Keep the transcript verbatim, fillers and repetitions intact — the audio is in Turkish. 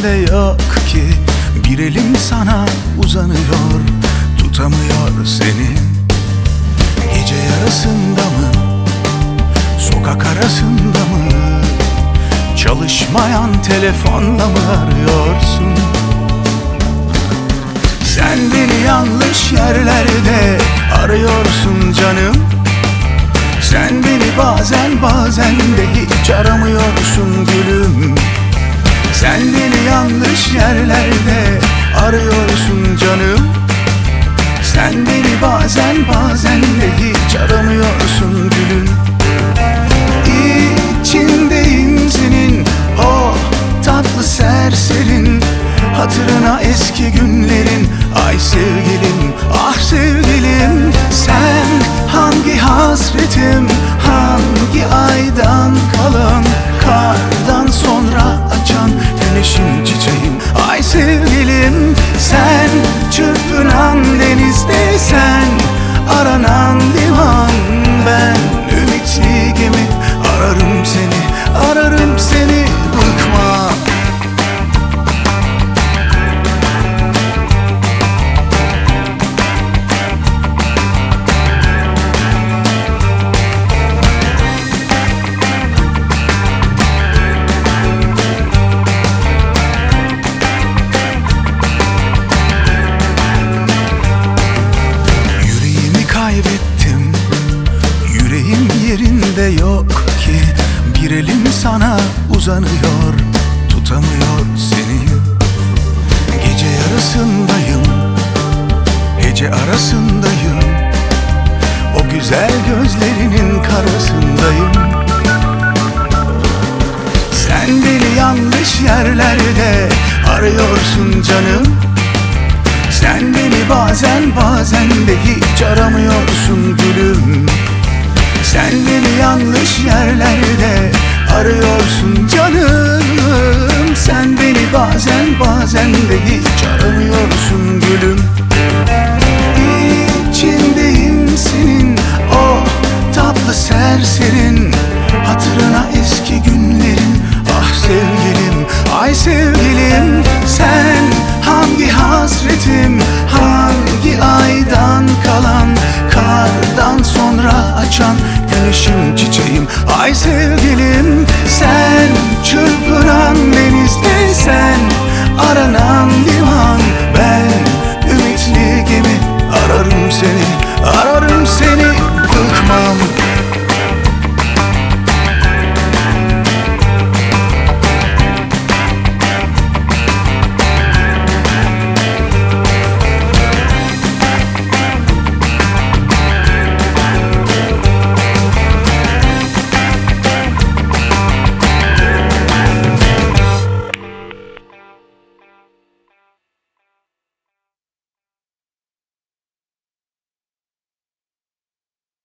yerinde yok ki. Bir elim sana uzanıyor, tutamıyor seni. Gece yarısında mı, sokak arasında mı, çalışmayan telefonla mı arıyorsun? Sen beni yanlış yerlerde arıyorsun canım. Sen beni bazen bazen de hiç aramıyorsun gülüm. Sen beni yanlış yerlerde arıyorsun canım. Sen beni bazen bazen de hiç aramıyorsun gülüm. İçindeyim senin, o tatlı serserin, hatırına eski günlerin. Ay sevgilim, ah sevgilim, sen hangi hasretim, hangi aydan kalan, kardan sonra açan güneşin çiçeğim. Ay sevgilim, sen çırpınan denizde, sen aranan liman, ben ümitli gemi. Ararım seni, ararım seni, bıkma. Kaybettim, yüreğim yerinde yok ki. Bir elim sana uzanıyor, tutamıyor seni. Gece yarısındayım, gece arasındayım, o güzel gözlerinin karasındayım. Sen beni yanlış yerlerde arıyorsun canım. Sen beni bazen bazen de hiç aramıyorsun gülüm. Sen beni yanlış yerlerde arıyorsun canım. Sen beni bazen bazen de hiç aramıyorsun gülüm. İçindeyim senin, o tatlı serserin, hatırına eski günlerin. Ah sevgilim, ay sevgilim, sen hangi hasretim, hangi aydan kalan, kardan sonra açan güneşim çiçeğim. Ay sevgilim,